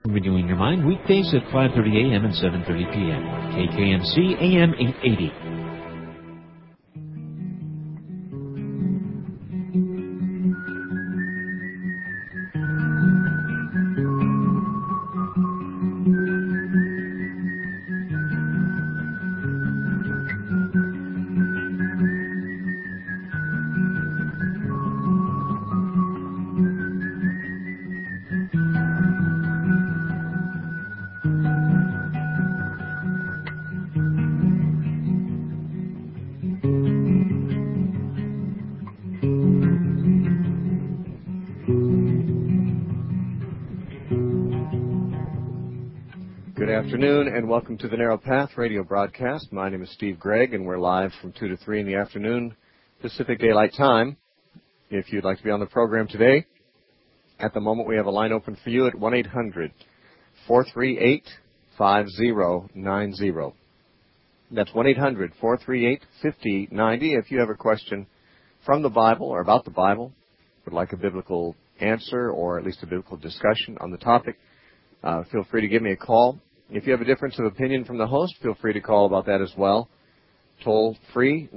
Renewing Your Mind, weekdays at 5:30 a.m. and 7:30 p.m. KKMC AM 880. Good afternoon, and welcome to the Narrow Path radio broadcast. My name is Steve Gregg, and we're live from 2 to 3 in the afternoon, Pacific Daylight Time. If you'd like to be on the program today, at the moment we have a line open for you at 1-800-438-5090. That's 1-800-438-5090. If you have a question from the Bible or about the Bible, would like a biblical answer or at least a biblical discussion on the topic, feel free to give me a call. If you have a difference of opinion from the host, feel free to call about that as well. Toll free,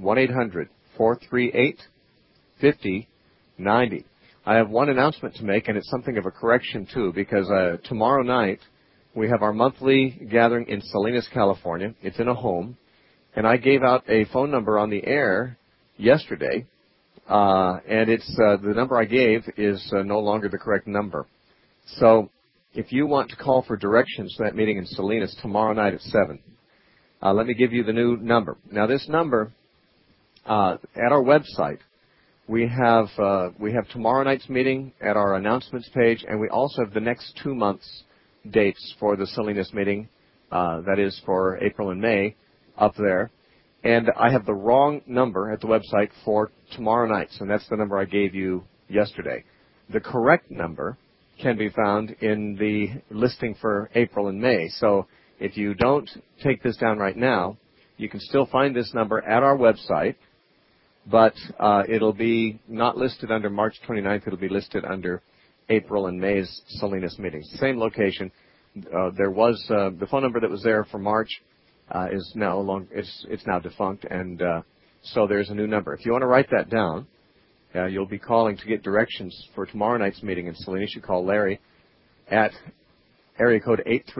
1-800-438-5090. I have one announcement to make, and it's something of a correction, too, because tomorrow night we have our monthly gathering in Salinas, California. It's in a home, and I gave out a phone number on the air yesterday, and it's the number I gave is no longer the correct number. So if you want to call for directions to that meeting in Salinas tomorrow night at 7, let me give you the new number. Now, this number, at our website, we have tomorrow night's meeting at our announcements page, and we also have the next 2 months' dates for the Salinas meeting, that is for April and May, up there. And I have the wrong number at the website for tomorrow night, and that's the number I gave you yesterday. The correct number can be found in the listing for April and May. So if you don't take this down right now, you can still find this number at our website, but it'll be not listed under March 29th. It'll be listed under April and May's Salinas meetings. Same location. There was the phone number that was there for March is now it's now defunct, and so there's a new number. If you want to write that down, you'll be calling to get directions for tomorrow night's meeting in Salinas. You call Larry at area code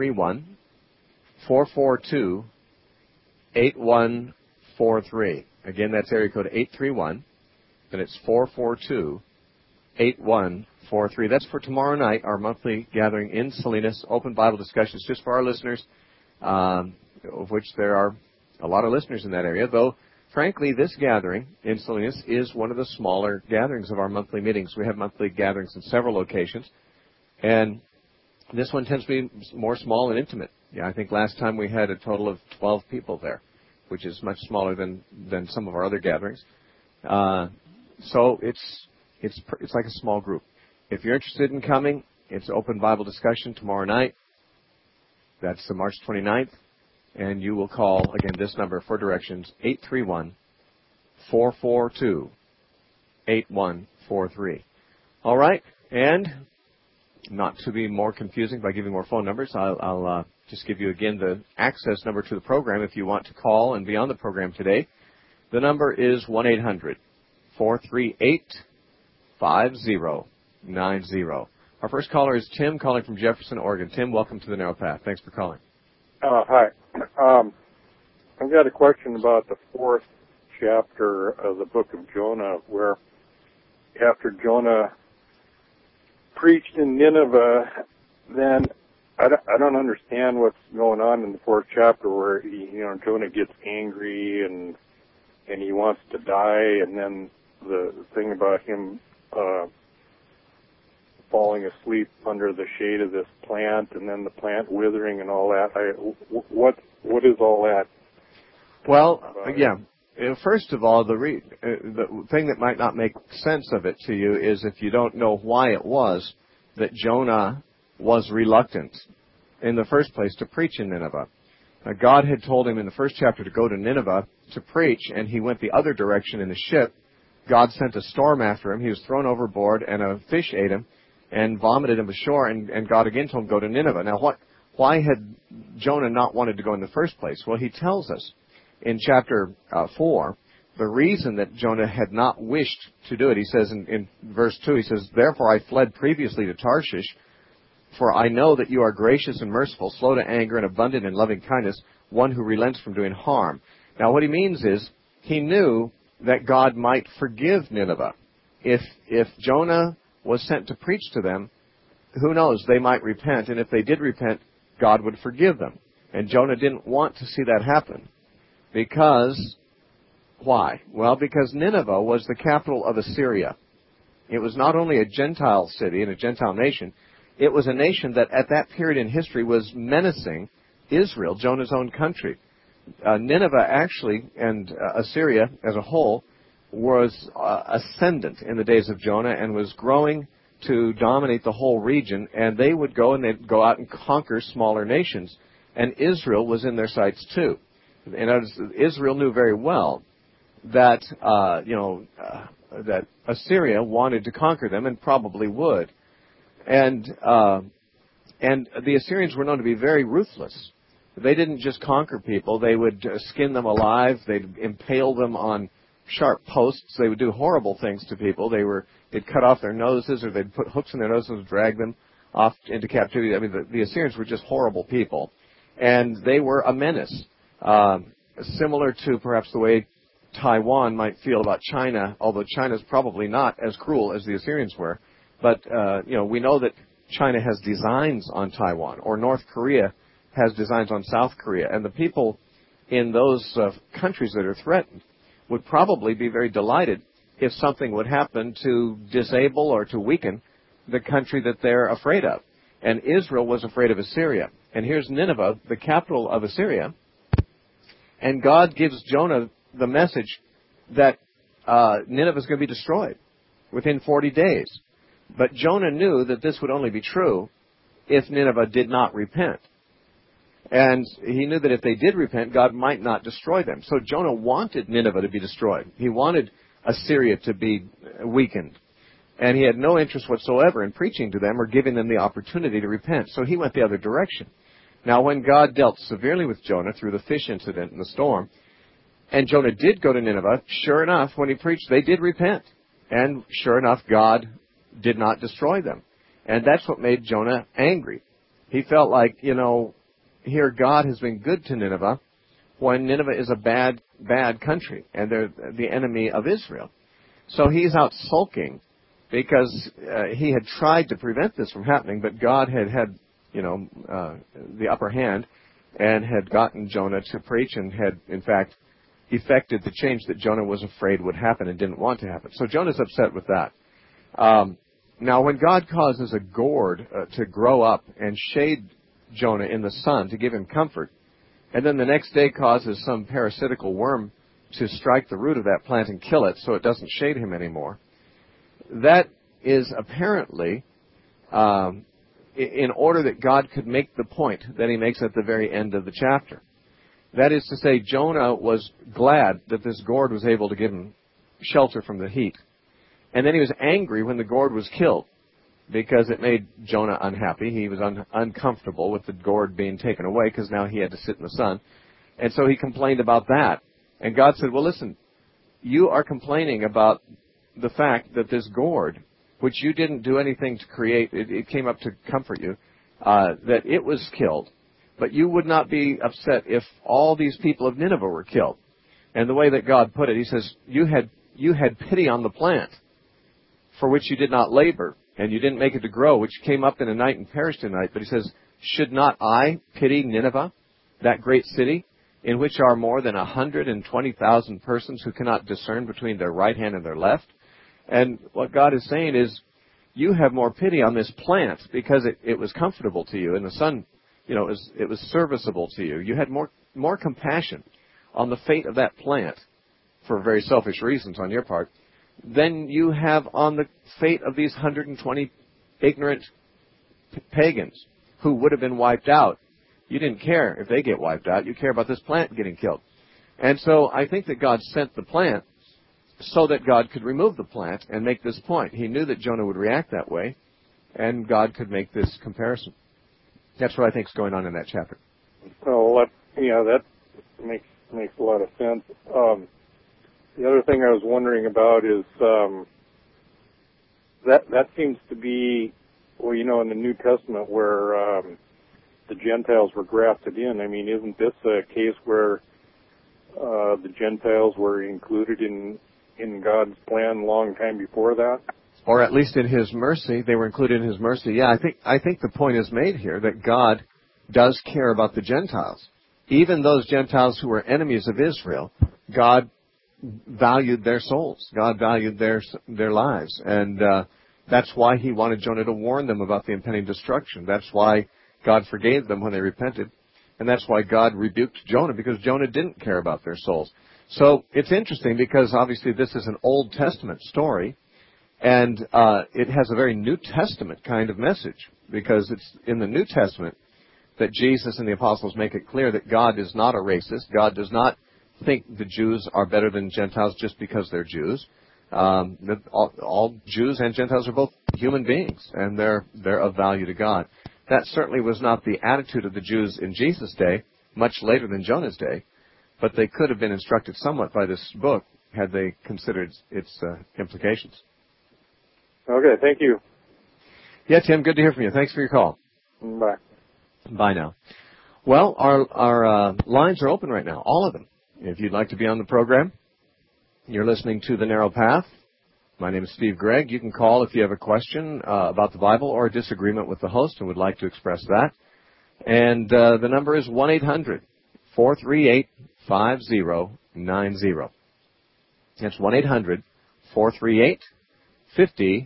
831-442-8143. Again, that's area code 831, then it's 442-8143. That's for tomorrow night, our monthly gathering in Salinas, open Bible discussions just for our listeners, of which there are a lot of listeners in that area, though frankly, this gathering in Salinas is one of the smaller gatherings of our monthly meetings. We have monthly gatherings in several locations, and this one tends to be more small and intimate. Yeah, I think last time we had a total of 12 people there, which is much smaller than some of our other gatherings. So it's like a small group. If you're interested in coming, it's open Bible discussion tomorrow night. That's the March 29th. And you will call, again, this number for directions, 831-442-8143. All right, and not to be more confusing by giving more phone numbers, I'll just give you again the access number to the program if you want to call and be on the program today. The number is 1-800-438-5090. Our first caller is Tim, calling from Jefferson, Oregon. Tim, welcome to the Narrow Path. Thanks for calling. Hi. I've got a question about the 4th chapter of the book of Jonah, where after Jonah preached in Nineveh, then I don't understand what's going on in the 4th chapter, where Jonah gets angry and he wants to die, and then the thing about him falling asleep under the shade of this plant, and then the plant withering and all that. What is all that? Well, yeah. First of all, the thing that might not make sense of it to you is if you don't know why it was that Jonah was reluctant in the first place to preach in Nineveh. God had told him in the first chapter to go to Nineveh to preach, and he went the other direction in the ship. God sent a storm after him. He was thrown overboard, and a fish ate him. and vomited him ashore, and God again told him, go to Nineveh. Now, why had Jonah not wanted to go in the first place? Well, he tells us in chapter 4, the reason that Jonah had not wished to do it. He says in verse 2, he says, therefore I fled previously to Tarshish, for I know that you are gracious and merciful, slow to anger and abundant in loving kindness, one who relents from doing harm. Now what he means is, he knew that God might forgive Nineveh. If Jonah was sent to preach to them, who knows, they might repent, and if they did repent, God would forgive them. And Jonah didn't want to see that happen. Because, why? Well, because Nineveh was the capital of Assyria. It was not only a Gentile city and a Gentile nation, it was a nation that at that period in history was menacing Israel, Jonah's own country. Nineveh actually, and Assyria as a whole, was ascendant in the days of Jonah and was growing to dominate the whole region, and they would go and they'd go out and conquer smaller nations, and Israel was in their sights too. And Israel knew very well that that Assyria wanted to conquer them and probably would, and the Assyrians were known to be very ruthless. They didn't just conquer people; they would skin them alive. They'd impale them on sharp posts. They would do horrible things to people. They'd cut off their noses, or they'd put hooks in their noses and drag them off into captivity. I mean, the Assyrians were just horrible people, and they were a menace, similar to perhaps the way Taiwan might feel about China, although China's probably not as cruel as the Assyrians were. But we know that China has designs on Taiwan, or North Korea has designs on South Korea, and the people in those countries that are threatened would probably be very delighted if something would happen to disable or to weaken the country that they're afraid of. And Israel was afraid of Assyria. And here's Nineveh, the capital of Assyria. And God gives Jonah the message that Nineveh is going to be destroyed within 40 days. But Jonah knew that this would only be true if Nineveh did not repent. And he knew that if they did repent, God might not destroy them. So Jonah wanted Nineveh to be destroyed. He wanted Assyria to be weakened. And he had no interest whatsoever in preaching to them or giving them the opportunity to repent. So he went the other direction. Now, when God dealt severely with Jonah through the fish incident and the storm, and Jonah did go to Nineveh, sure enough, when he preached, they did repent. And sure enough, God did not destroy them. And that's what made Jonah angry. He felt like, here God has been good to Nineveh when Nineveh is a bad country and they're the enemy of Israel. So he's out sulking because he had tried to prevent this from happening, but God had the upper hand and had gotten Jonah to preach and had, in fact, effected the change that Jonah was afraid would happen and didn't want to happen. So Jonah's upset with that. Now, when God causes a gourd to grow up and shade Jonah in the sun to give him comfort, and then the next day causes some parasitical worm to strike the root of that plant and kill it so it doesn't shade him anymore, that is apparently in order that God could make the point that he makes at the very end of the chapter. That is to say, Jonah was glad that this gourd was able to give him shelter from the heat. And then he was angry when the gourd was killed, because it made Jonah unhappy. He was uncomfortable with the gourd being taken away because now he had to sit in the sun. And so he complained about that. And God said, well, listen, you are complaining about the fact that this gourd, which you didn't do anything to create, it came up to comfort you, that it was killed. But you would not be upset if all these people of Nineveh were killed. And the way that God put it, he says, you had pity on the plant for which you did not labor, and you didn't make it to grow, which came up in a night and perished in a night. But he says, should not I pity Nineveh, that great city, in which are more than 120,000 persons who cannot discern between their right hand and their left? And what God is saying is, you have more pity on this plant because it was comfortable to you, and the sun, it was serviceable to you. You had more compassion on the fate of that plant, for very selfish reasons on your part, than you have on the fate of these 120 ignorant pagans who would have been wiped out. You didn't care if they get wiped out. You care about this plant getting killed. And so I think that God sent the plant so that God could remove the plant and make this point. He knew that Jonah would react that way, and God could make this comparison. That's what I think is going on in that chapter. Well, that makes a lot of sense. The other thing I was wondering about is that seems to be, well, in the New Testament where the Gentiles were grafted in. I mean, isn't this a case where the Gentiles were included in God's plan a long time before that? Or at least in His mercy, they were included in His mercy. Yeah, I think the point is made here that God does care about the Gentiles. Even those Gentiles who were enemies of Israel, God valued their souls. God valued their lives. And that's why He wanted Jonah to warn them about the impending destruction. That's why God forgave them when they repented. And that's why God rebuked Jonah, because Jonah didn't care about their souls. So it's interesting because obviously this is an Old Testament story. And it has a very New Testament kind of message, because it's in the New Testament that Jesus and the apostles make it clear that God is not a racist. God does not think the Jews are better than Gentiles just because they're Jews. That all Jews and Gentiles are both human beings, and they're of value to God. That certainly was not the attitude of the Jews in Jesus' day, much later than Jonah's day, but they could have been instructed somewhat by this book had they considered its implications. Okay, thank you. Yeah, Tim, good to hear from you. Thanks for your call. Bye. Bye now. Well, our lines are open right now, all of them. If you'd like to be on the program, you're listening to The Narrow Path. My name is Steve Gregg. You can call if you have a question about the Bible or a disagreement with the host and would like to express that. And the number is 1-800-438-5090. That's 1-800-438-5090.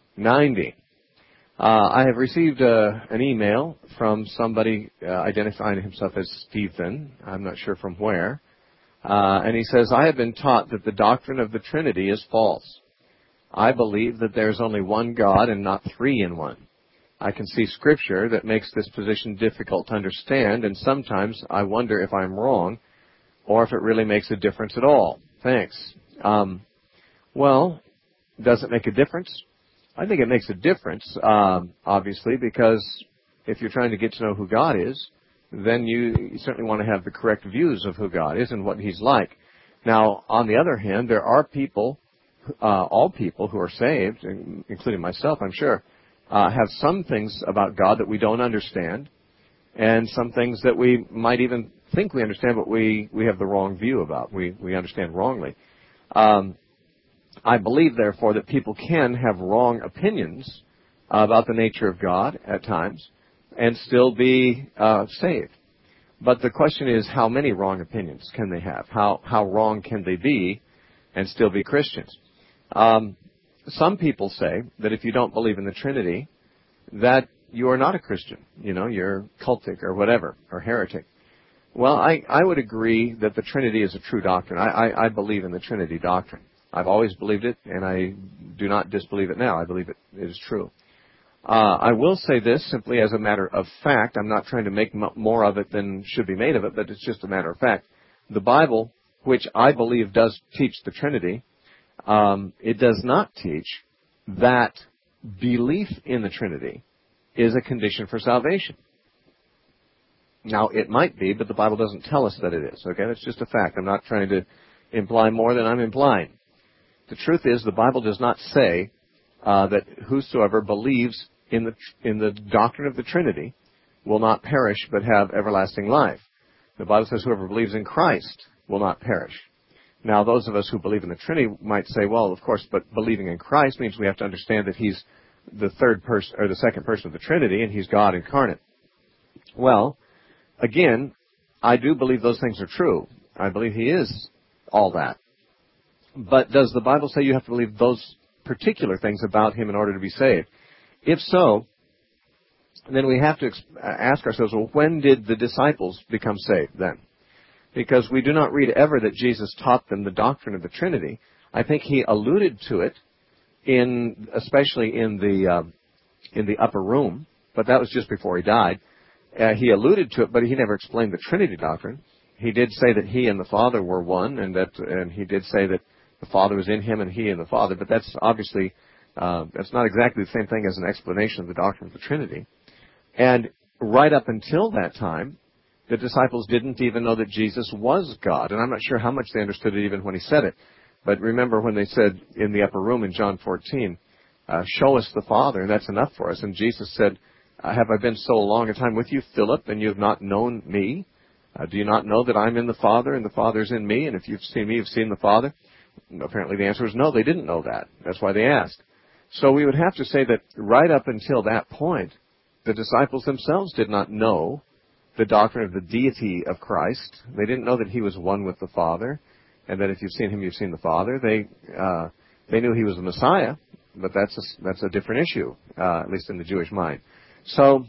I have received an email from somebody identifying himself as Stephen. I'm not sure from where. And he says, I have been taught that the doctrine of the Trinity is false. I believe that there's only one God and not three in one. I can see Scripture that makes this position difficult to understand, and sometimes I wonder if I'm wrong or if it really makes a difference at all. Thanks. Well, does it make a difference? I think it makes a difference, obviously, because if you're trying to get to know who God is, then you certainly want to have the correct views of who God is and what He's like. Now, on the other hand, there are people, all people who are saved, including myself, I'm sure, have some things about God that we don't understand, and some things that we might even think we understand, but we have the wrong view about. We understand wrongly. I believe, therefore, that people can have wrong opinions about the nature of God at times and still be saved. But the question is, how many wrong opinions can they have? How wrong can they be and still be Christians? Some people say that if you don't believe in the Trinity, that you are not a Christian. You're cultic or whatever, or heretic. Well, I would agree that the Trinity is a true doctrine. I believe in the Trinity doctrine. I've always believed it, and I do not disbelieve it now. I believe it is true. I will say this simply as a matter of fact. I'm not trying to make more of it than should be made of it, but it's just a matter of fact. The Bible, which I believe does teach the Trinity, it does not teach that belief in the Trinity is a condition for salvation. Now, it might be, but the Bible doesn't tell us that it is. Okay, that's just a fact. I'm not trying to imply more than I'm implying. The truth is, the Bible does not say that whosoever believes in the doctrine of the Trinity will not perish but have everlasting life. The Bible says whoever believes in Christ will not perish. Now, those of us who believe in the Trinity might say, well, of course, but believing in Christ means we have to understand that He's the third person or the second person of the Trinity, and He's God incarnate. Well, again, I do believe those things are true. I believe He is all that. But does the Bible say you have to believe those particular things about Him in order to be saved? If so, then we have to ask ourselves, well, when did the disciples become saved then? Because we do not read ever that Jesus taught them the doctrine of the Trinity. I think He alluded to it, especially in the upper room, but that was just before He died. He alluded to it, but He never explained the Trinity doctrine. He did say that He and the Father were one, and He did say that the Father was in Him and He in the Father, but that's obviously That's not exactly the same thing as an explanation of the doctrine of the Trinity. And right up until that time, the disciples didn't even know that Jesus was God. And I'm not sure how much they understood it even when he said it. But remember when they said in the upper room in John 14, show us the Father, and that's enough for us. And Jesus said, have I been so long a time with you, Philip, and you have not known me? Do you not know that I'm in the Father, and the Father's in me? And if you've seen me, you've seen the Father? Apparently the answer is no, they didn't know that. That's why they asked. So we would have to say that right up until that point, the disciples themselves did not know the doctrine of the deity of Christ. They didn't know that he was one with the Father, and that if you've seen him, you've seen the Father. They knew he was the Messiah, but that's a different issue, at least in the Jewish mind. So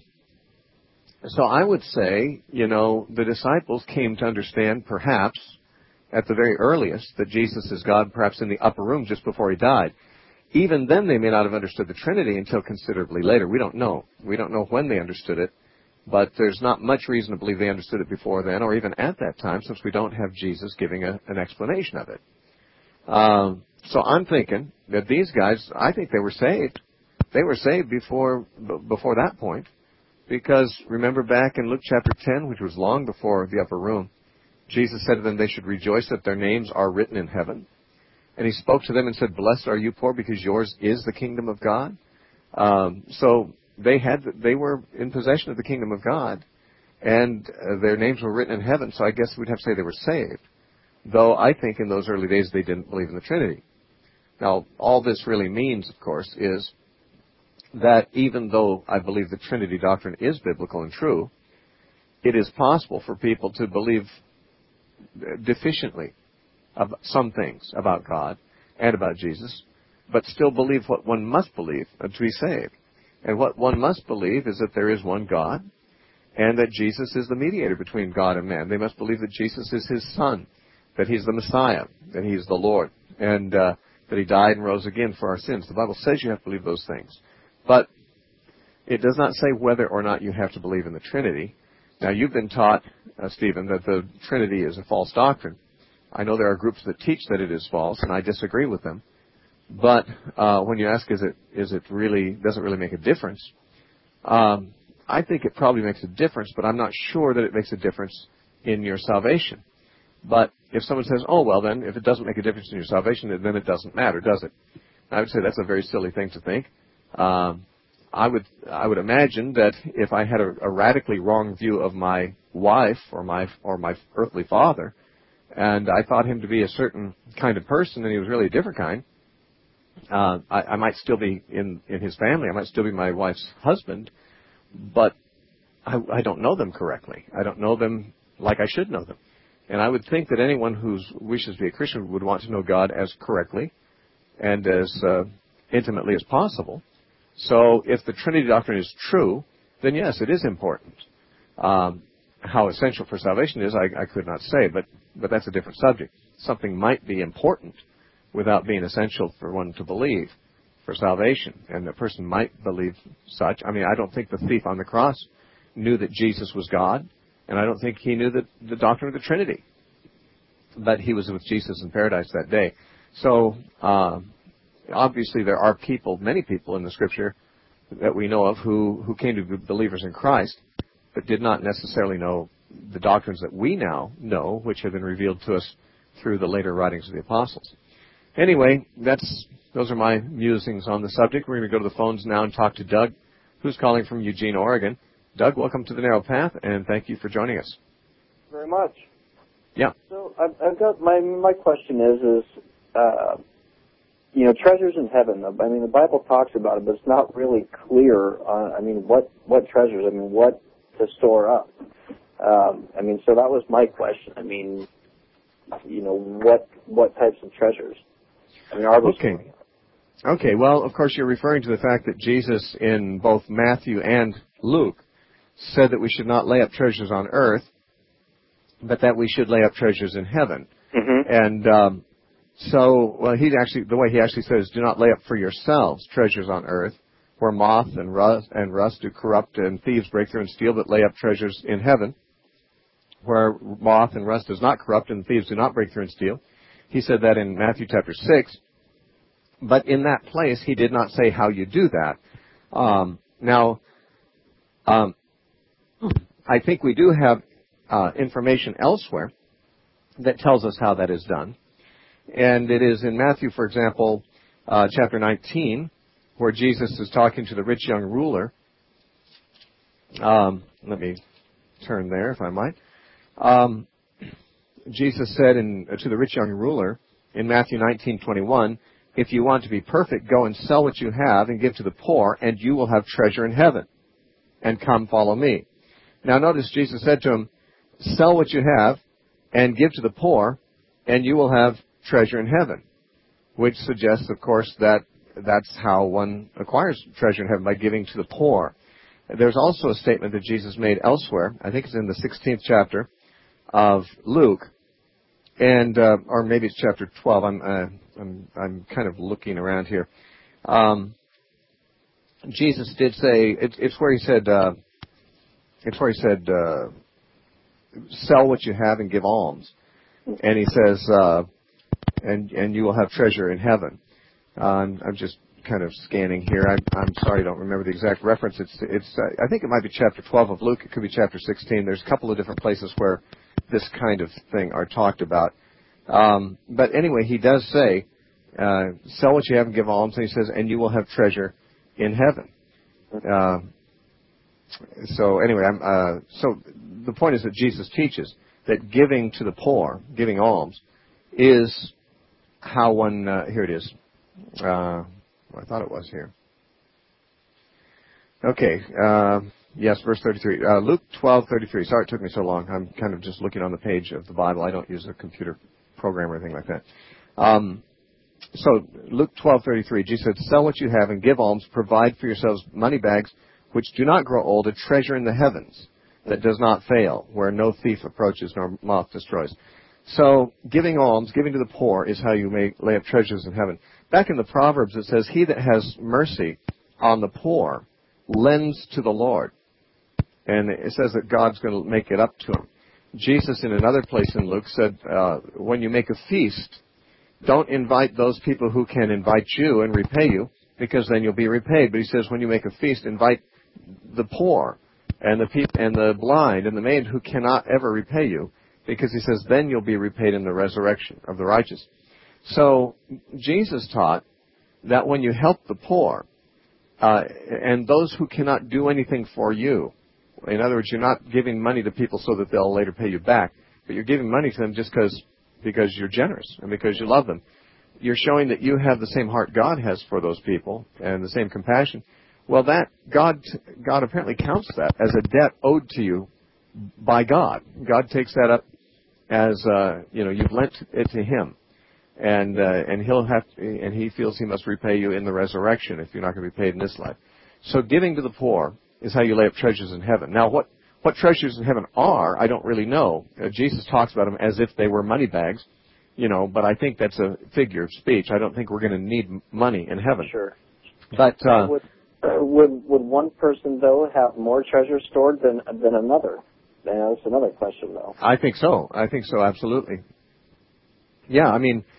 I would say, the disciples came to understand, perhaps, at the very earliest, that Jesus is God, perhaps in the upper room just before he died. Even then, they may not have understood the Trinity until considerably later. We don't know. We don't know when they understood it, but there's not much reason to believe they understood it before then, or even at that time, since we don't have Jesus giving an explanation of it. So I'm thinking that these guys, I think they were saved. They were saved before that point, because remember back in Luke chapter 10, which was long before the upper room, Jesus said to them they should rejoice that their names are written in heaven. And he spoke to them and said, blessed are you poor, because yours is the kingdom of God. So they were in possession of the kingdom of God, and their names were written in heaven, so I guess we'd have to say they were saved. Though I think in those early days they didn't believe in the Trinity. Now, all this really means, of course, is that even though I believe the Trinity doctrine is biblical and true, it is possible for people to believe deficiently of some things about God and about Jesus, but still believe what one must believe to be saved. And what one must believe is that there is one God, and that Jesus is the mediator between God and man. They must believe that Jesus is his Son, that he's the Messiah, that he's the Lord, and that he died and rose again for our sins. The Bible says you have to believe those things. But it does not say whether or not you have to believe in the Trinity. Now, you've been taught, Stephen, that the Trinity is a false doctrine. I know there are groups that teach that it is false, and I disagree with them. But when you ask, does it really make a difference? I think it probably makes a difference, but I'm not sure that it makes a difference in your salvation. But if someone says, oh, well, then, if it doesn't make a difference in your salvation, then it doesn't matter, does it? I would say that's a very silly thing to think. I would imagine that if I had a radically wrong view of my wife or my earthly father, and I thought him to be a certain kind of person, and he was really a different kind, I might still be in his family. I might still be my wife's husband, but I don't know them correctly. I don't know them like I should know them. And I would think that anyone who wishes to be a Christian would want to know God as correctly and as intimately as possible. So if the Trinity doctrine is true, then yes, it is important. How essential for salvation is, I could not say, but that's a different subject. Something might be important without being essential for one to believe for salvation, and a person might believe such. I mean, I don't think the thief on the cross knew that Jesus was God, and I don't think he knew the doctrine of the Trinity, but he was with Jesus in paradise that day. So obviously there are many people in the Scripture that we know of who came to be believers in Christ, but did not necessarily know the doctrines that we now know, which have been revealed to us through the later writings of the apostles. Anyway, those are my musings on the subject. We're going to go to the phones now and talk to Doug, who's calling from Eugene, Oregon. Doug, welcome to the Narrow Path, and thank you for joining us. Very much. Yeah. So I've got my question is treasures in heaven. I mean, the Bible talks about it, but it's not really clear. What treasures? I mean, what to store up? So that was my question. I mean, what types of treasures? Okay. Well, of course, you're referring to the fact that Jesus, in both Matthew and Luke, said that we should not lay up treasures on earth, but that we should lay up treasures in heaven. Mm-hmm. And the way he actually says, do not lay up for yourselves treasures on earth, where moth and rust do corrupt and thieves break through and steal, but lay up treasures in heaven, where moth and rust does not corrupt and thieves do not break through and steal. He said that in Matthew chapter 6. But in that place, he did not say how you do that. I think we do have information elsewhere that tells us how that is done. And it is in Matthew, for example, chapter 19, where Jesus is talking to the rich young ruler. Let me turn there, if I might. Jesus said to the rich young ruler in Matthew 19:21, "If you want to be perfect, go and sell what you have and give to the poor, and you will have treasure in heaven. And come, follow me." Now notice Jesus said to him, "Sell what you have and give to the poor, and you will have treasure in heaven," which suggests, of course, that that's how one acquires treasure in heaven, by giving to the poor. There's also a statement that Jesus made elsewhere. I think it's in the 16th chapter of Luke, and or maybe it's chapter 12. I'm kind of looking around here. Jesus did say it's where he said sell what you have and give alms, and he says and you will have treasure in heaven. I'm just kind of scanning here. I'm sorry, I don't remember the exact reference. It's I think it might be chapter 12 of Luke. It could be chapter 16. There's a couple of different places where this kind of thing are talked about. But anyway, he does say, sell what you have and give alms, and he says, and you will have treasure in heaven. So anyway, so the point is that Jesus teaches that giving to the poor, giving alms, is how one, here it is. I thought it was here. Okay, yes, verse 33. Luke 12:33. Sorry it took me so long. I'm kind of just looking on the page of the Bible. I don't use a computer program or anything like that. So Luke 12:33, Jesus said, "Sell what you have and give alms. Provide for yourselves money bags which do not grow old, a treasure in the heavens that does not fail, where no thief approaches nor moth destroys." So giving alms, giving to the poor, is how you may lay up treasures in heaven. Back in the Proverbs, it says, "He that has mercy on the poor lends to the Lord." And it says that God's going to make it up to him. Jesus, in another place in Luke, said, when you make a feast, don't invite those people who can invite you and repay you, because then you'll be repaid. But he says, when you make a feast, invite the poor and the blind and the maimed who cannot ever repay you, because he says, then you'll be repaid in the resurrection of the righteous. So Jesus taught that when you help the poor, and those who cannot do anything for you, in other words, you're not giving money to people so that they'll later pay you back, but you're giving money to them just because you're generous and because you love them. You're showing that you have the same heart God has for those people and the same compassion. Well, that God apparently counts that as a debt owed to you by God. God takes that up as you've lent it to Him, and He feels He must repay you in the resurrection if you're not going to be paid in this life. So giving to the poor is how you lay up treasures in heaven. Now, what treasures in heaven are, I don't really know. Jesus talks about them as if they were money bags, but I think that's a figure of speech. I don't think we're going to need money in heaven. Sure. But would one person, though, have more treasure stored than another? That's another question, though. I think so, absolutely. Yeah, I mean,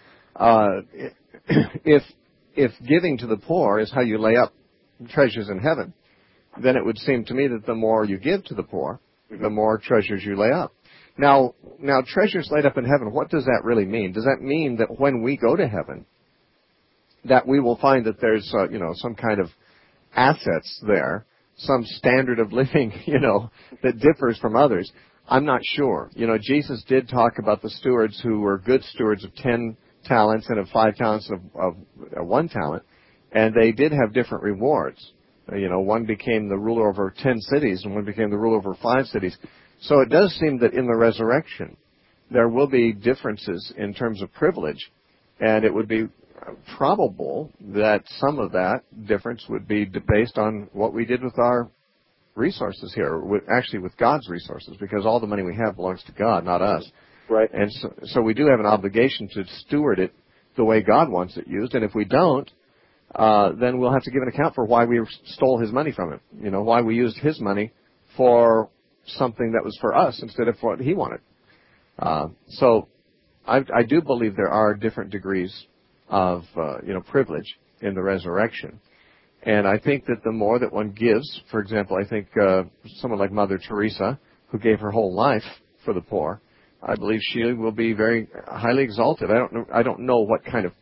if giving to the poor is how you lay up treasures in heaven, then it would seem to me that the more you give to the poor, the more treasures you lay up. Now, treasures laid up in heaven, what does that really mean? Does that mean that when we go to heaven, that we will find that there's, some kind of assets there, some standard of living, that differs from others? I'm not sure. Jesus did talk about the stewards who were good stewards of 10 talents and of 5 talents and of 1 talent, and they did have different rewards. One became the ruler over 10 cities, and one became the ruler over 5 cities. So it does seem that in the resurrection, there will be differences in terms of privilege, and it would be probable that some of that difference would be based on what we did with our resources here, actually with God's resources, because all the money we have belongs to God, not us. Right. And so we do have an obligation to steward it the way God wants it used, and if we don't, then we'll have to give an account for why we stole His money from Him. Why we used His money for something that was for us instead of for what He wanted. So I do believe there are different degrees of privilege in the resurrection. And I think that the more that one gives, for example, I think someone like Mother Teresa, who gave her whole life for the poor, I believe she will be very highly exalted. I don't know what kind of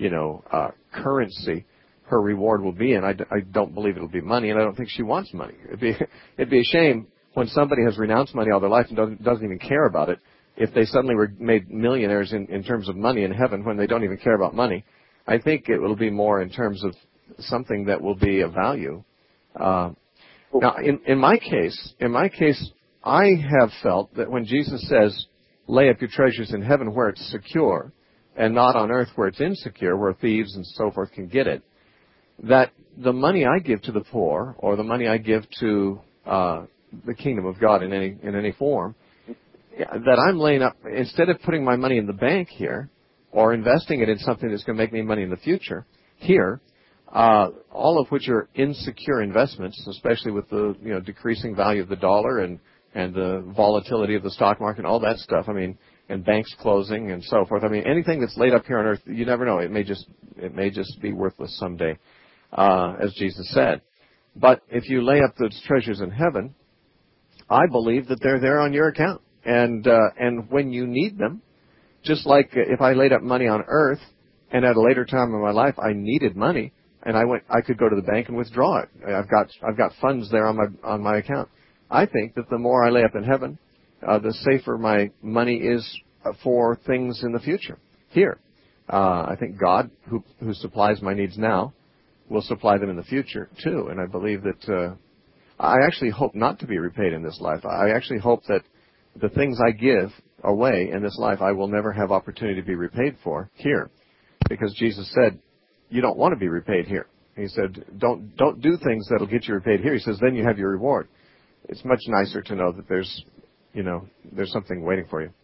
currency her reward will be, and I don't believe it'll be money, and I don't think she wants money. It'd be a shame when somebody has renounced money all their life and doesn't even care about it, if they suddenly were made millionaires in terms of money in heaven when they don't even care about money. I think it will be more in terms of something that will be of value. Now, in my case, I have felt that when Jesus says, lay up your treasures in heaven where it's secure, and not on earth where it's insecure, where thieves and so forth can get it, that the money I give to the poor, or the money I give to the kingdom of God in any form, that I'm laying up, instead of putting my money in the bank here, or investing it in something that's going to make me money in the future, here, all of which are insecure investments, especially with the decreasing value of the dollar and the volatility of the stock market, all that stuff. I mean, and banks closing and so forth. I mean, anything that's laid up here on earth, you never know. It may just be worthless someday, as Jesus said. But if you lay up those treasures in heaven, I believe that they're there on your account, and when you need them, just like if I laid up money on earth, and at a later time in my life I needed money, and I could go to the bank and withdraw it. I've got funds there on my account. I think that the more I lay up in heaven, the safer my money is for things in the future. Here, I think God, who supplies my needs now, will supply them in the future too. And I believe that I actually hope not to be repaid in this life. I actually hope that the things I give away in this life, I will never have opportunity to be repaid for here, because Jesus said, you don't want to be repaid here. He said, don't do things that'll get you repaid here. He says, then you have your reward. It's much nicer to know that there's something waiting for you.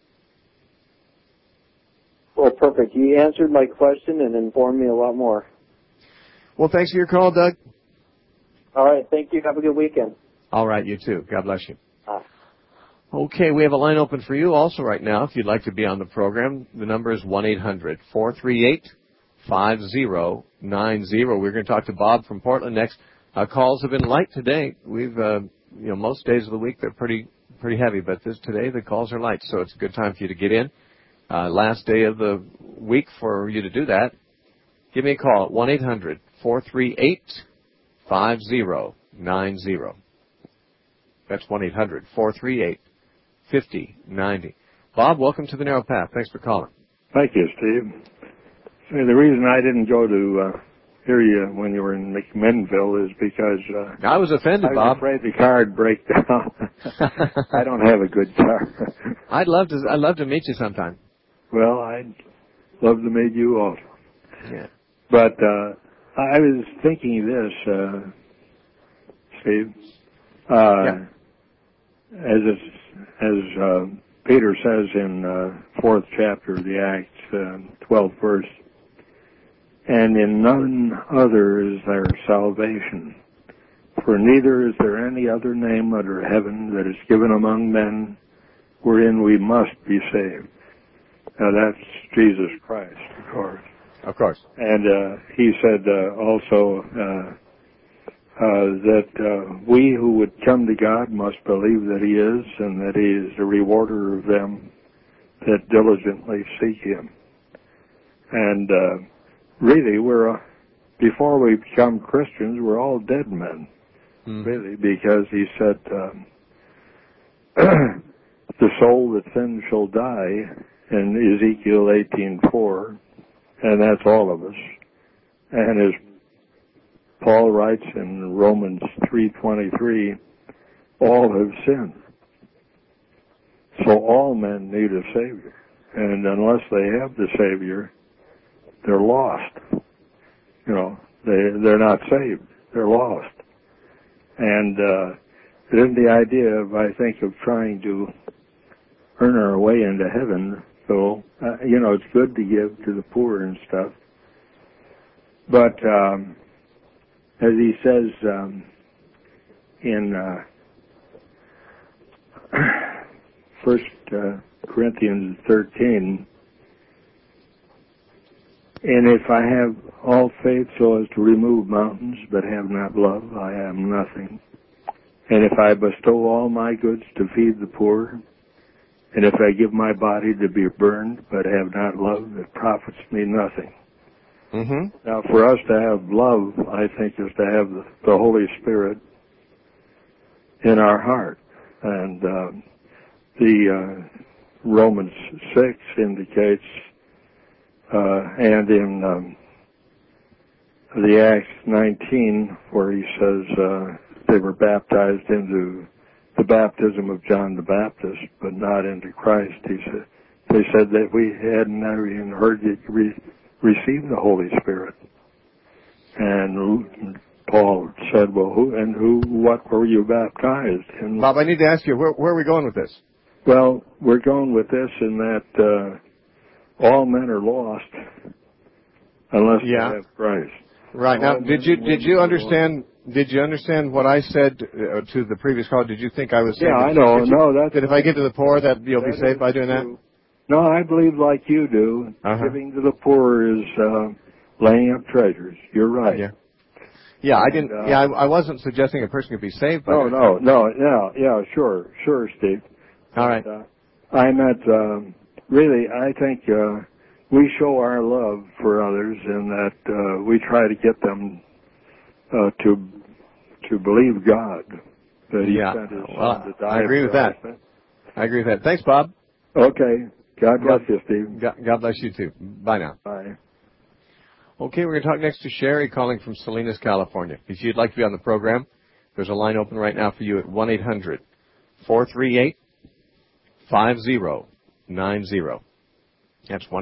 Well, perfect. You answered my question and informed me a lot more. Well, thanks for your call, Doug. All right. Thank you. Have a good weekend. All right. You too. God bless you. Okay, we have a line open for you also right now. If you'd like to be on the program, the number is 1-800-438-5090. We're going to talk to Bob from Portland next. Calls have been light today. We've, most days of the week they're pretty heavy, but today the calls are light, so it's a good time for you to get in. Last day of the week for you to do that. Give me a call at 1-800-438-5090. That's 1-800-438-5090. Bob, welcome to the Narrow Path. Thanks for calling. Thank you, Steve. The reason I didn't go to hear you when you were in McMinnville is because I was offended, I was Bob. afraid the car would break down. I don't have a good car. I'd love to meet you sometime. Well, I'd love to meet you also. Yeah. But I was thinking this, Steve. Yeah. As Peter says in 4th chapter of the Acts, 12th verse, and in none other is there salvation, for neither is there any other name under heaven that is given among men wherein we must be saved. Now that's Jesus Christ, of course. Of course. And he said also that we who would come to God must believe that he is, and that he is the rewarder of them that diligently seek him. And really, before we become Christians, we're all dead men, really, because he said, the soul that sins shall die, in Ezekiel 18:4, and that's all of us. And as Paul writes in Romans 3:23, all have sinned. So all men need a Savior. And unless they have the Savior, they're lost. They're not saved. They're lost. And it isn't the idea I think, of trying to earn our way into heaven. So, it's good to give to the poor and stuff. But as he says in 1 Corinthians 13, And if I have all faith so as to remove mountains, but have not love, I am nothing. And if I bestow all my goods to feed the poor, and if I give my body to be burned, but have not love, it profits me nothing. Mm-hmm. Now, for us to have love, I think, is to have the Holy Spirit in our heart. And the Romans 6 indicates, and in the Acts 19, where he says they were baptized into the baptism of John the Baptist, but not into Christ. They said that we hadn't even heard you receive the Holy Spirit. And Paul said, well, what were you baptized in? Bob, I need to ask you, where are we going with this? Well, we're going with this in that all men are lost unless they have Christ. Right. Now, did you understand what I said to the previous call? Did you think I was saying I know. that if I give to the poor, that you'll be saved by doing that? No, I believe like you do. Giving to the poor is laying up treasures. You're right. Yeah. Yeah, I didn't. I wasn't suggesting a person could be saved by No. Yeah, sure, Steve. All right. I meant really. I think we show our love for others in that we try to get them to believe God that He sent His Son to die. I agree with that. I agree with that. Thanks, Bob. Okay. God bless you, Steve. God bless you too. Bye now. Bye. Okay, we're going to talk next to Sherry calling from Salinas, California. If you'd like to be on the program, there's a line open right now for you at 1-800-438-5090. That's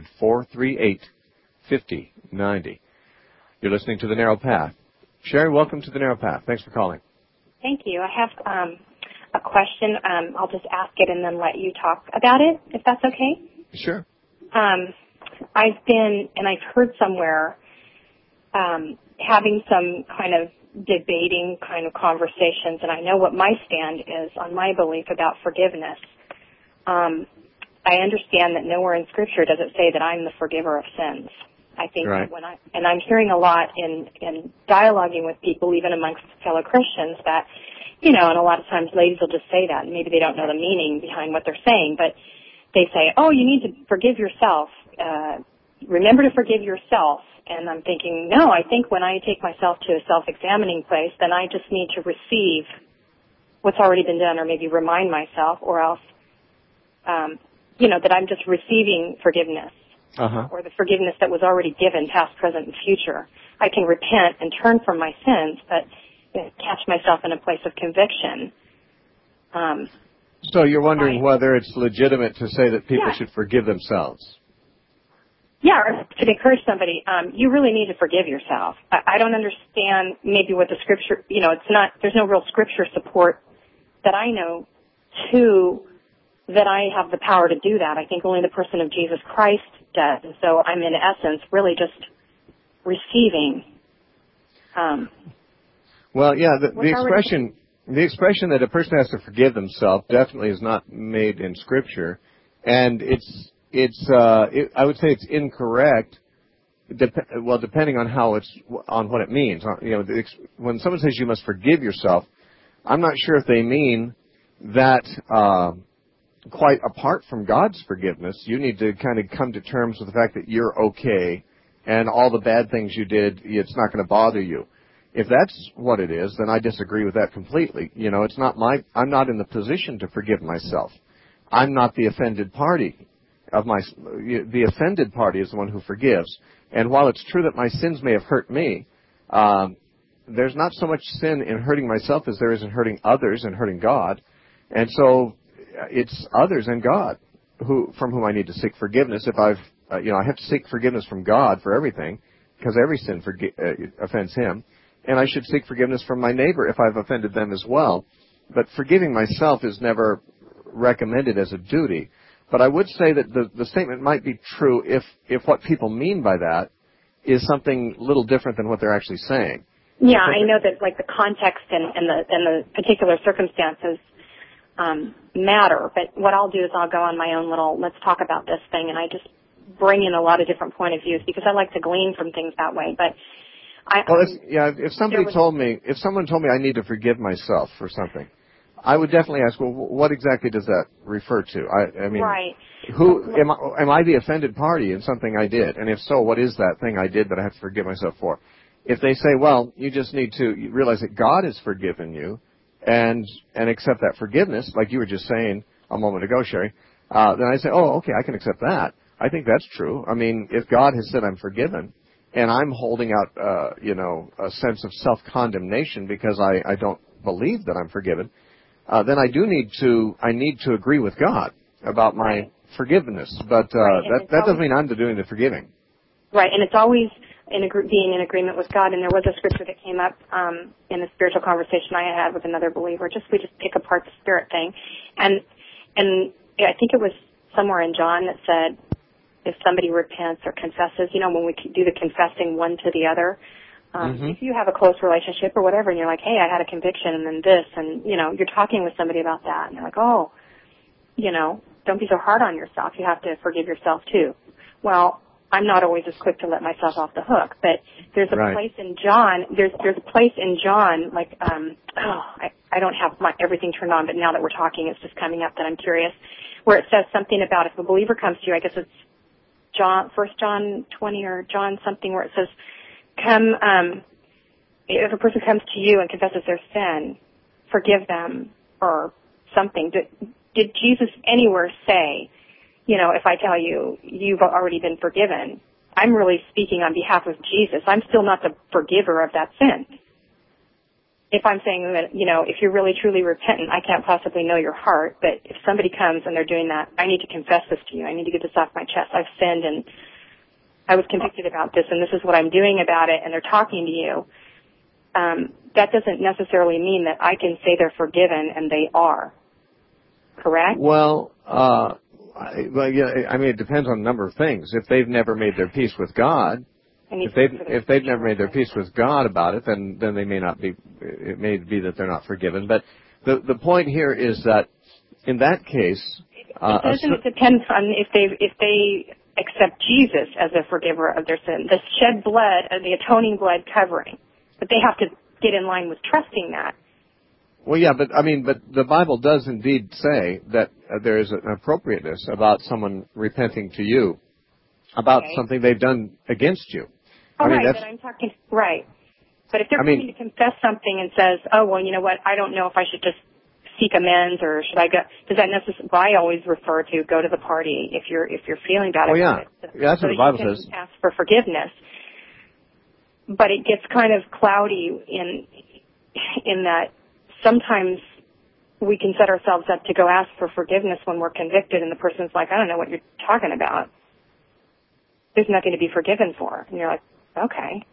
1-800-438-5090. You're listening to The Narrow Path. Sherry, welcome to The Narrow Path. Thanks for calling. Thank you. I have a question. I'll just ask it and then let you talk about it, if that's okay. Sure. I've heard somewhere having some kind of debating kind of conversations, and I know what my stand is on my belief about forgiveness. I understand that nowhere in Scripture does it say that I'm the forgiver of sins. I think that I'm hearing a lot in dialoguing with people, even amongst fellow Christians, that, and a lot of times ladies will just say that, and maybe they don't know the meaning behind what they're saying, but they say, oh, you need to forgive yourself. Remember to forgive yourself. And I'm thinking, no, I think when I take myself to a self-examining place, then I just need to receive what's already been done, or maybe remind myself, or else, that I'm just receiving forgiveness, or the forgiveness that was already given, past, present, and future. I can repent and turn from my sins, but catch myself in a place of conviction. So you're wondering whether it's legitimate to say that people should forgive themselves? Yeah, or to encourage somebody, you really need to forgive yourself. I don't understand maybe what the Scripture, there's no real Scripture support that I know that I have the power to do that. I think only the person of Jesus Christ does. And so I'm in essence really just receiving. The expression that a person has to forgive themselves definitely is not made in Scripture, and I would say it's incorrect. Depending on on what it means. When someone says you must forgive yourself, I'm not sure if they mean that quite apart from God's forgiveness. You need to kind of come to terms with the fact that you're okay, and all the bad things you did, it's not going to bother you. If that's what it is, then I disagree with that completely. I'm not in the position to forgive myself. I'm not the offended party. The offended party is the one who forgives. And while it's true that my sins may have hurt me, there's not so much sin in hurting myself as there is in hurting others and hurting God. And so it's others and God from whom I need to seek forgiveness. If I have to seek forgiveness from God for everything, because every sin offends Him. And I should seek forgiveness from my neighbor if I've offended them as well. But forgiving myself is never recommended as a duty. But I would say that the statement might be true if what people mean by that is something a little different than what they're actually saying. Yeah, I know that the context and the particular circumstances matter. But what I'll do is I'll go on my own little let's talk about this thing, and I just bring in a lot of different point of views because I like to glean from things that way. But if someone told me I need to forgive myself for something, I would definitely ask, well, what exactly does that refer to? I mean, right. Who am I the offended party in something I did? And if so, what is that thing I did that I have to forgive myself for? If they say, well, you just need to realize that God has forgiven you and accept that forgiveness, like you were just saying a moment ago, Sherry, then I say, oh, okay, I can accept that. I think that's true. I mean, if God has said I'm forgiven and I'm holding out, a sense of self-condemnation because I don't believe that I'm forgiven, then I need to agree with God about my forgiveness. But that doesn't mean I'm doing the forgiving. Right, and it's always being in agreement with God. And there was a scripture that came up in a spiritual conversation I had with another believer. We just pick apart the spirit thing, and I think it was somewhere in John that said, if somebody repents or confesses, when we do the confessing one to the other, if you have a close relationship or whatever, and you're like, hey, I had a conviction and then this, and, you're talking with somebody about that, and they're like, oh, don't be so hard on yourself. You have to forgive yourself too. Well, I'm not always as quick to let myself off the hook, but there's a place in John, there's a place in John, like, I don't have everything turned on, but now that we're talking, it's just coming up that I'm curious, where it says something about if a believer comes to you, I guess it's First John 20 or John something, where it says, if a person comes to you and confesses their sin, forgive them or something. Did Jesus anywhere say, if I tell you you've already been forgiven, I'm really speaking on behalf of Jesus. I'm still not the forgiver of that sin. If I'm saying that, if you're really truly repentant, I can't possibly know your heart, but if somebody comes and they're doing that, I need to confess this to you. I need to get this off my chest. I've sinned and I was convicted about this and this is what I'm doing about it, and they're talking to you. That doesn't necessarily mean that I can say they're forgiven, and they are. Correct? Well, it depends on a number of things. If they've never made their peace with God, if they've never made their peace with God about it, then they may not be. It may be that they're not forgiven. But the point here is that in that case, it depends on if they accept Jesus as a forgiver of their sin, the shed blood, the atoning blood covering. But they have to get in line with trusting that. Well, yeah, but the Bible does indeed say that there is an appropriateness about someone repenting to you about something they've done against you. Oh, but I'm talking, right. But if they're coming to confess something and says, oh, well, you know what, I don't know if I should just seek amends or should I go, does that necessarily, I always refer to go to the party if you're feeling bad about it. Yeah, that's what the Bible says. Ask for forgiveness. But it gets kind of cloudy in that sometimes we can set ourselves up to go ask for forgiveness when we're convicted and the person's like, I don't know what you're talking about. There's nothing to be forgiven for. And you're like, okay.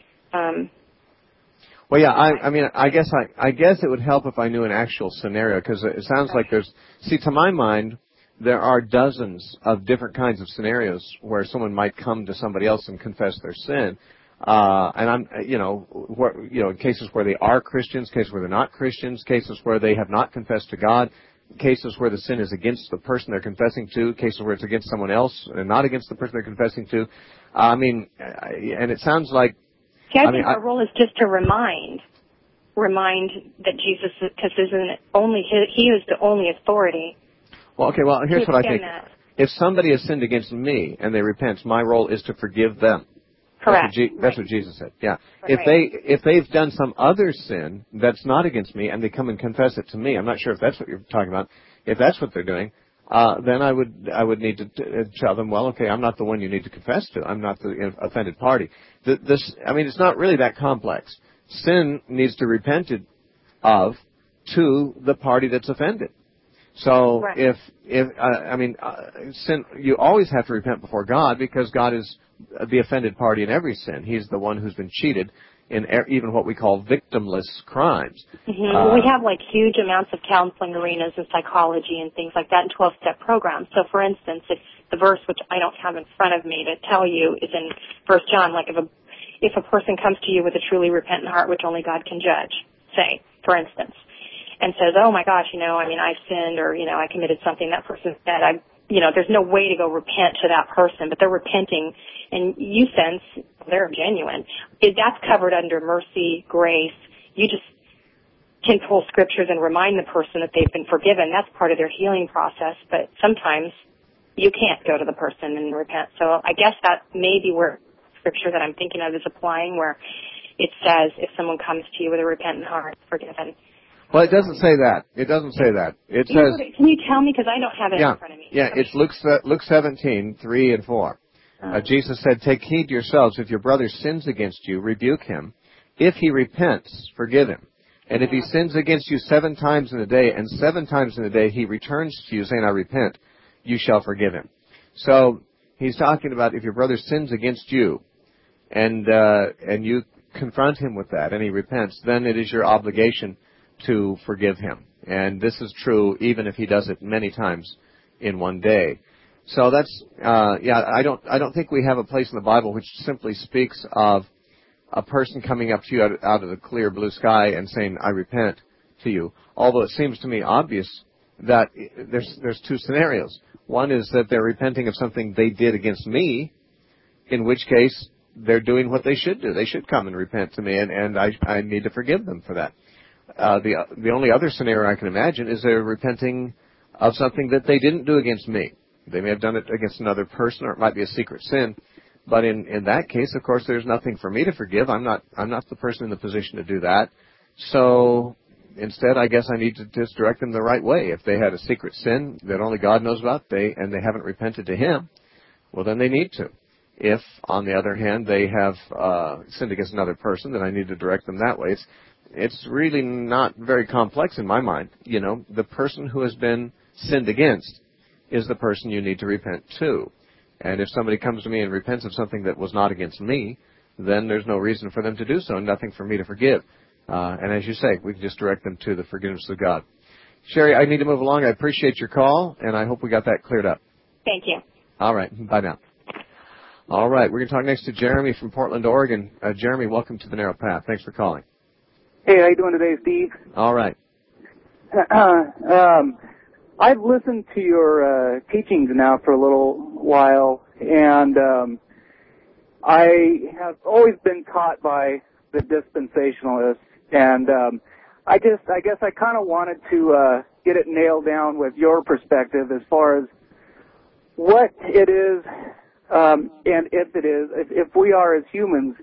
Well, yeah, I guess it would help if I knew an actual scenario, because it sounds like to my mind, there are dozens of different kinds of scenarios where someone might come to somebody else and confess their sin. And I'm, cases where they are Christians, cases where they're not Christians, cases where they have not confessed to God, cases where the sin is against the person they're confessing to, cases where it's against someone else and not against the person they're confessing to. And it sounds like... I think our role is just to remind that Jesus, because He is the only authority. Well, okay, here's what I think. If somebody has sinned against me and they repent, my role is to forgive them. Correct. That's what Jesus said. Yeah. Right. If they've done some other sin that's not against me and they come and confess it to me, I'm not sure if that's what you're talking about. If that's what they're doing, then I would need to tell them, well, okay, I'm not the one you need to confess to. I'm not the offended party. It's not really that complex. Sin needs to be repented of to the party that's offended. So sin, you always have to repent before God because God is the offended party in every sin. He's the one who's been cheated in even what we call victimless crimes. Mm-hmm. We have huge amounts of counseling arenas and psychology and things like that in 12-step programs. So, for instance, if the verse, which I don't have in front of me to tell you, is in 1 John, if a person comes to you with a truly repentant heart, which only God can judge, say, for instance, and says, oh my gosh, I've sinned or, I committed something, that person said, there's no way to go repent to that person, but they're repenting, and you sense they're genuine. That's covered under mercy, grace. You just can pull scriptures and remind the person that they've been forgiven. That's part of their healing process, but sometimes you can't go to the person and repent. So I guess that may be where scripture that I'm thinking of is applying, where it says, if someone comes to you with a repentant heart, forgiven. Well, it doesn't say that. It doesn't say that. It says... Can you tell me? Because I don't have it in front of me. Yeah, it's Luke 17, 3 and 4. Jesus said, "Take heed to yourselves. If your brother sins against you, rebuke him. If he repents, forgive him. And if he sins against you 7 times in a day, and 7 times in a day he returns to you saying, I repent, you shall forgive him." So he's talking about if your brother sins against you, and you confront him with that, and he repents, then it is your obligation to forgive him. And this is true even if he does it many times in one day. So that's, I don't think we have a place in the Bible which simply speaks of a person coming up to you out of the clear blue sky and saying, I repent to you. Although it seems to me obvious that there's 2 scenarios. One is that they're repenting of something they did against me, in which case they're doing what they should do. They should come and repent to me, and I need to forgive them for that. The only other scenario I can imagine is they're repenting of something that they didn't do against me. They may have done it against another person, or it might be a secret sin. But in that case, of course, there's nothing for me to forgive. I'm not the person in the position to do that. So instead, I guess I need to just direct them the right way. If they had a secret sin that only God knows about, and they haven't repented to Him, well, then they need to. If, on the other hand, they have sinned against another person, then I need to direct them that way. It's really not very complex in my mind. The person who has been sinned against is the person you need to repent to. And if somebody comes to me and repents of something that was not against me, then there's no reason for them to do so, and nothing for me to forgive. And as you say, we can just direct them to the forgiveness of God. Sherry, I need to move along. I appreciate your call, and I hope we got that cleared up. Thank you. All right. Bye now. All right. We're going to talk next to Jeremy from Portland, Oregon. Jeremy, welcome to The Narrow Path. Thanks for calling. Hey, how you doing today, Steve? All right. I've listened to your teachings now for a little while, and I have always been taught by the dispensationalists, and I guess I kind of wanted to get it nailed down with your perspective as far as what it is, and if we are as humans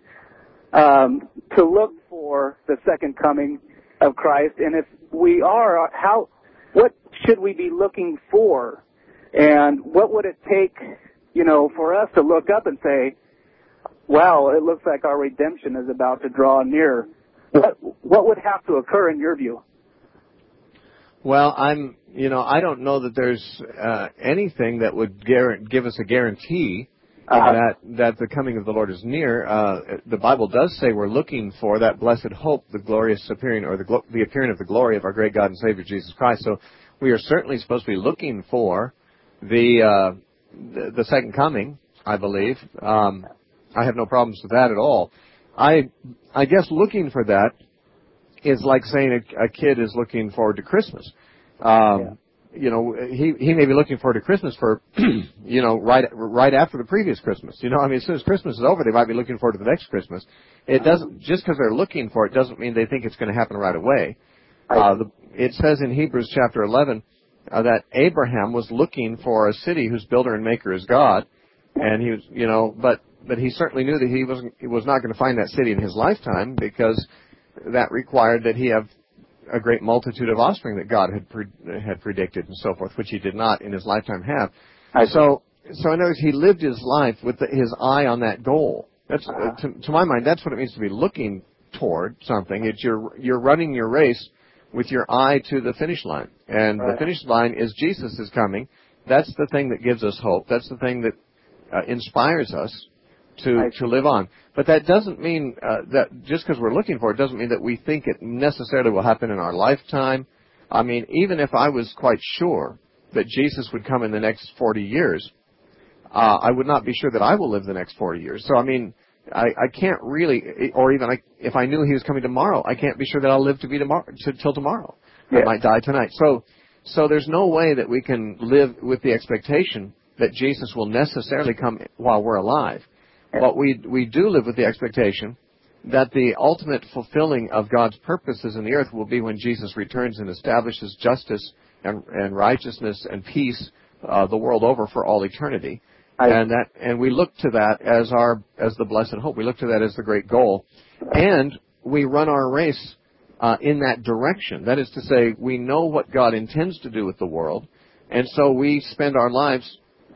to look for the second coming of Christ, and if we are, what should we be looking for? And what would it take, for us to look up and say, wow, it looks like our redemption is about to draw near? What would have to occur in your view? Well, I don't know that there's anything that would give us a guarantee that the coming of the Lord is near. The Bible does say we're looking for that blessed hope, the glorious appearing, or the appearing of the glory of our great God and Savior Jesus Christ. So we are certainly supposed to be looking for the second coming, I believe. I have no problems with that at all. I guess looking for that is like saying a kid is looking forward to Christmas. He may be looking forward to Christmas for, right after the previous Christmas. As soon as Christmas is over, they might be looking forward to the next Christmas. It doesn't, just because they're looking for it doesn't mean they think it's going to happen right away. It says in Hebrews chapter 11 that Abraham was looking for a city whose builder and maker is God, and he was, but he certainly knew that he was not going to find that city in his lifetime, because that required that he have a great multitude of offspring that God had predicted and so forth, which he did not in his lifetime have. So in other words, he lived his life with his eye on that goal. That's to my mind, that's what it means to be looking toward something. It's you're running your race with your eye to the finish line, and the finish line is Jesus is coming. That's the thing that gives us hope. That's the thing that inspires us to live on. But that doesn't mean that just because we're looking for it doesn't mean that we think it necessarily will happen in our lifetime. Even if I was quite sure that Jesus would come in the next 40 years, I would not be sure that I will live the next 40 years. So, I can't really, or even if I knew he was coming tomorrow, I can't be sure that I'll live to be till tomorrow. Yeah. I might die tonight. So So there's no way that we can live with the expectation that Jesus will necessarily come while we're alive. But we do live with the expectation that the ultimate fulfilling of God's purposes in the earth will be when Jesus returns and establishes justice and righteousness and peace the world over for all eternity. And we look to that as the blessed hope. We look to that as the great goal. And we run our race in that direction. That is to say, we know what God intends to do with the world, and so we spend our lives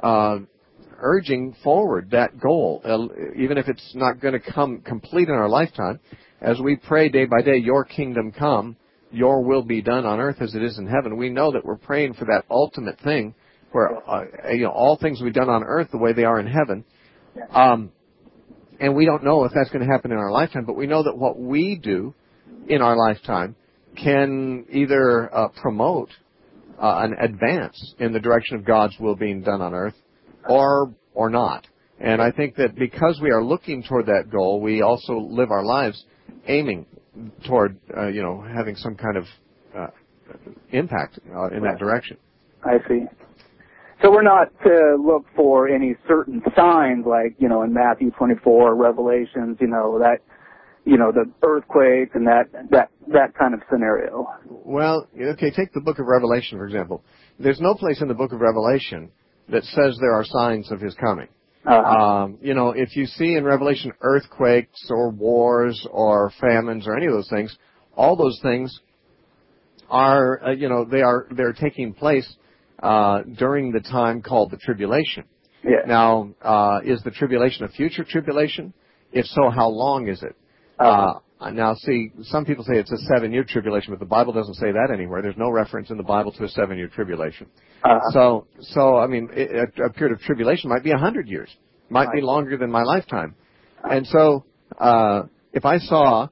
urging forward that goal, even if it's not going to come complete in our lifetime. As we pray day by day, your kingdom come, your will be done on earth as it is in heaven, we know that we're praying for that ultimate thing where all things will be done on earth the way they are in heaven. And we don't know if that's going to happen in our lifetime, but we know that what we do in our lifetime can either promote an advance in the direction of God's will being done on earth or not. And I think that because we are looking toward that goal, we also live our lives aiming toward, having some kind of impact in that direction. I see. So we're not to look for any certain signs like, in Matthew 24, Revelations, the earthquake and that kind of scenario. Well, okay, take the book of Revelation, for example. There's no place in the book of Revelation that says there are signs of his coming. If you see in Revelation earthquakes or wars or famines or any of those things, all those things are, they're taking place during the time called the tribulation. Yeah. Now, is the tribulation a future tribulation? If so, how long is it? Now, see, some people say it's a 7-year tribulation, but the Bible doesn't say that anywhere. There's no reference in the Bible to a 7-year tribulation. So I mean, a period of tribulation might be 100 years, might be longer than my lifetime. And so, if I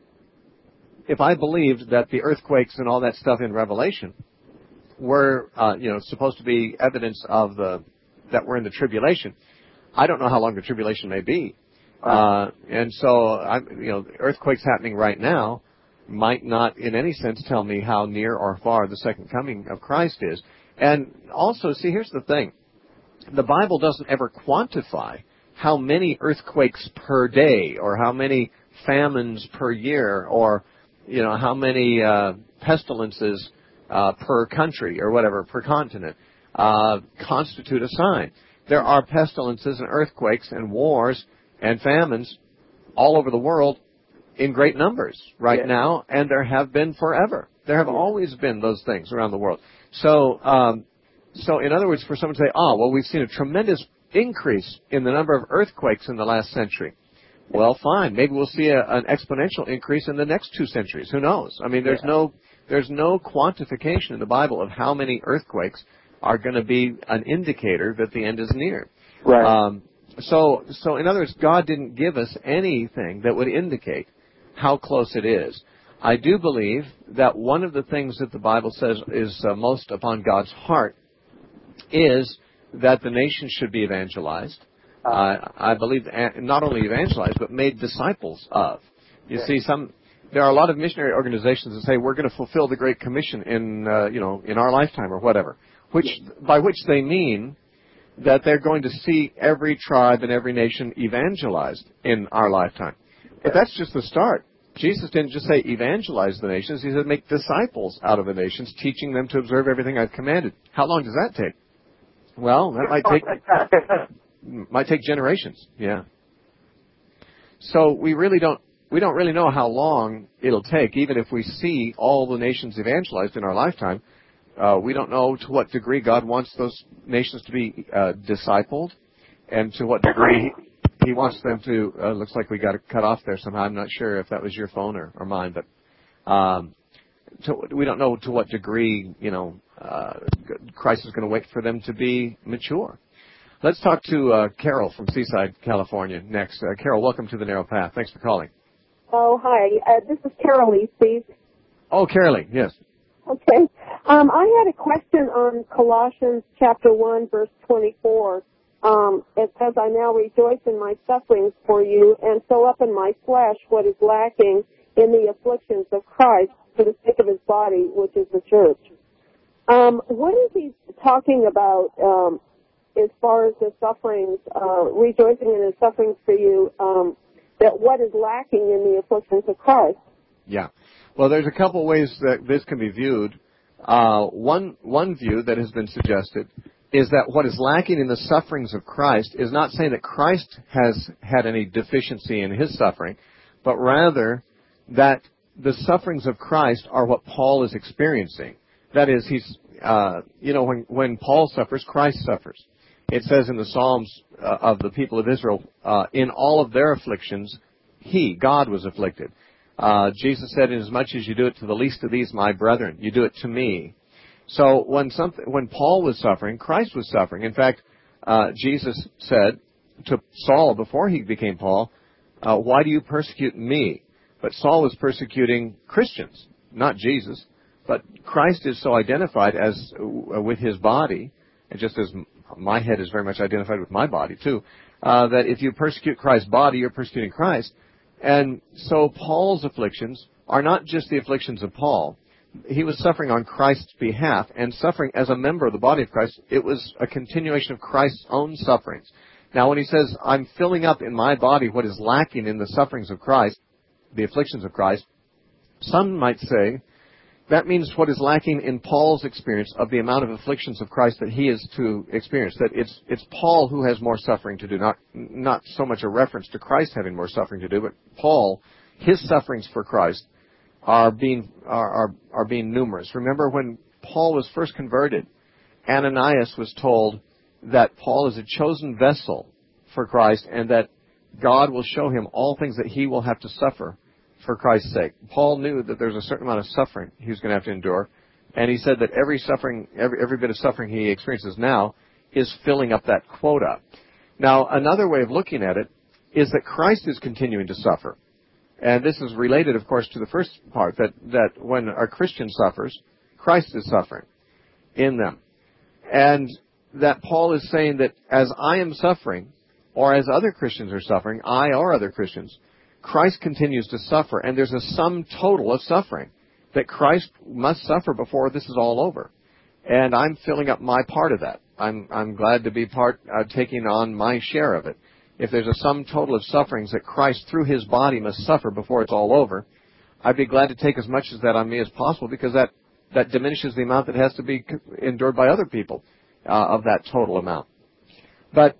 believed that the earthquakes and all that stuff in Revelation were, supposed to be evidence of that we're in the tribulation, I don't know how long the tribulation may be. And so, earthquakes happening right now might not in any sense tell me how near or far the second coming of Christ is. And also, see, here's the thing. The Bible doesn't ever quantify how many earthquakes per day or how many famines per year or, how many pestilences per country or whatever, per continent, constitute a sign. There are pestilences and earthquakes and wars and famines all over the world in great numbers right now, and there have been forever. There have always been those things around the world. So in other words, for someone to say, we've seen a tremendous increase in the number of earthquakes in the last century. Well, fine. Maybe we'll see an exponential increase in the next 2 centuries. Who knows? I mean, there's no quantification in the Bible of how many earthquakes are going to be an indicator that the end is near. Right. So in other words, God didn't give us anything that would indicate how close it is. I do believe that one of the things that the Bible says is most upon God's heart is that the nations should be evangelized. I believe not only evangelized, but made disciples of. You see, there are a lot of missionary organizations that say we're going to fulfill the Great Commission in our lifetime or whatever, by which they mean that they're going to see every tribe and every nation evangelized in our lifetime. But that's just the start. Jesus didn't just say evangelize the nations. He said make disciples out of the nations, teaching them to observe everything I've commanded. How long does that take? Well, that might take generations. Yeah. So we don't really know how long it'll take, even if we see all the nations evangelized in our lifetime. We don't know to what degree God wants those nations to be discipled, and to what degree He wants them to. Looks like we got it cut off there somehow. I'm not sure if that was your phone or mine, but we don't know to what degree Christ is going to wait for them to be mature. Let's talk to Carol from Seaside, California next. Carol, welcome to the Narrow Path. Thanks for calling. Oh, hi. This is Carol Lee, please. Oh, Carol Lee, yes. Okay. I had a question on Colossians chapter 1, verse 24. It says, I now rejoice in my sufferings for you and fill up in my flesh what is lacking in the afflictions of Christ for the sake of his body, which is the church. What is he talking about as far as the sufferings, rejoicing in his sufferings for you, that what is lacking in the afflictions of Christ? Yeah. Well, there's a couple ways that this can be viewed. One view that has been suggested is that what is lacking in the sufferings of Christ is not saying that Christ has had any deficiency in his suffering, but rather that the sufferings of Christ are what Paul is experiencing. That is, when Paul suffers, Christ suffers. It says in the Psalms of the people of Israel, in all of their afflictions, God was afflicted. Jesus said, inasmuch as you do it to the least of these, my brethren, you do it to me. So when Paul was suffering, Christ was suffering. In fact, Jesus said to Saul before he became Paul, why do you persecute me? But Saul was persecuting Christians, not Jesus. But Christ is so identified as with his body, and just as my head is very much identified with my body too, that if you persecute Christ's body, you're persecuting Christ. And so Paul's afflictions are not just the afflictions of Paul. He was suffering on Christ's behalf, and suffering as a member of the body of Christ, it was a continuation of Christ's own sufferings. Now when he says, I'm filling up in my body what is lacking in the sufferings of Christ, the afflictions of Christ, some might say that means what is lacking in Paul's experience of the amount of afflictions of Christ that he is to experience. That it's Paul who has more suffering to do, not so much a reference to Christ having more suffering to do, but Paul, his sufferings for Christ are being numerous. Remember when Paul was first converted, Ananias was told that Paul is a chosen vessel for Christ and that God will show him all things that he will have to suffer for Christ's sake. Paul knew that there's a certain amount of suffering he was going to have to endure, and he said that every bit of suffering he experiences now is filling up that quota. Now, another way of looking at it is that Christ is continuing to suffer. And this is related, of course, to the first part, that when a Christian suffers, Christ is suffering in them. And that Paul is saying that as I am suffering, or as other Christians are suffering, I or other Christians, Christ continues to suffer, and there's a sum total of suffering that Christ must suffer before this is all over. And I'm filling up my part of that. I'm glad to be taking on my share of it. If there's a sum total of sufferings that Christ through his body must suffer before it's all over, I'd be glad to take as much of that on me as possible, because that diminishes the amount that has to be endured by other people of that total amount. But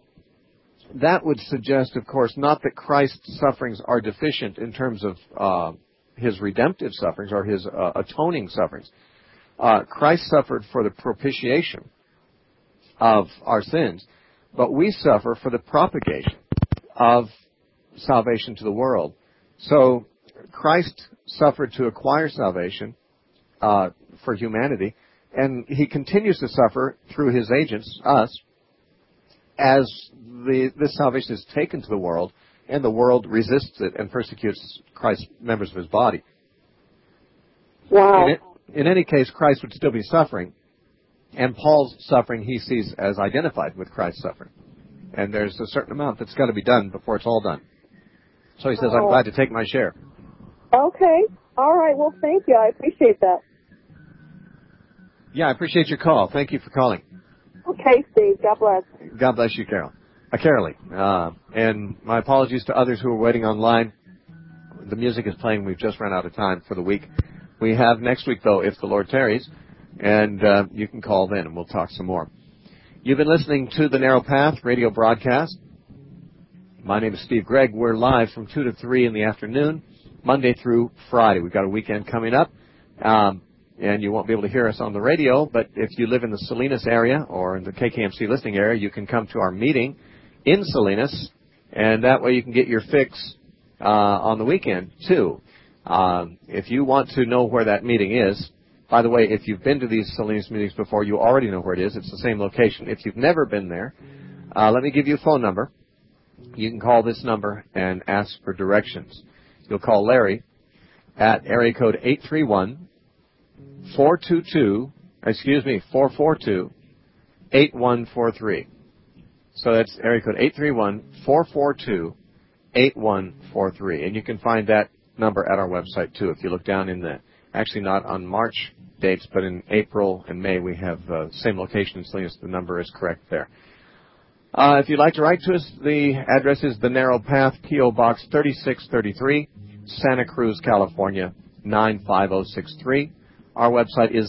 that would suggest, of course, not that Christ's sufferings are deficient in terms of his redemptive sufferings or his atoning sufferings. Christ suffered for the propitiation of our sins, but we suffer for the propagation of salvation to the world. So Christ suffered to acquire salvation for humanity, and he continues to suffer through his agents, us, as this salvation is taken to the world, and the world resists it and persecutes Christ's members of his body. Wow. In any case, Christ would still be suffering, and Paul's suffering he sees as identified with Christ's suffering. And there's a certain amount that's got to be done before it's all done. So he says, I'm glad to take my share. Okay. All right. Well, thank you. I appreciate that. Yeah, I appreciate your call. Thank you for calling. Okay, Steve. God bless. God bless you, Carolee. And my apologies to others who are waiting online. The music is playing. We've just run out of time for the week. We have next week, though, if the Lord tarries, and you can call then, and we'll talk some more. You've been listening to the Narrow Path radio broadcast. My name is Steve Gregg. We're live from 2 to 3 in the afternoon, Monday through Friday. We've got a weekend coming up, and you won't be able to hear us on the radio, but if you live in the Salinas area or in the KKMC listening area, you can come to our meeting in Salinas, and that way you can get your fix on the weekend, too. If you want to know where that meeting is, by the way, if you've been to these Salinas meetings before, you already know where it is. It's the same location. If you've never been there, let me give you a phone number. You can call this number and ask for directions. You'll call Larry at area code 442-8143. So that's area code 831-442-8143. And you can find that number at our website, too. If you look down in the, actually not on March dates, but in April and May we have same location in Salinas. The number is correct there. If you'd like to write to us, the address is The Narrow Path, P.O. Box 3633, Santa Cruz, California, 95063. Our website is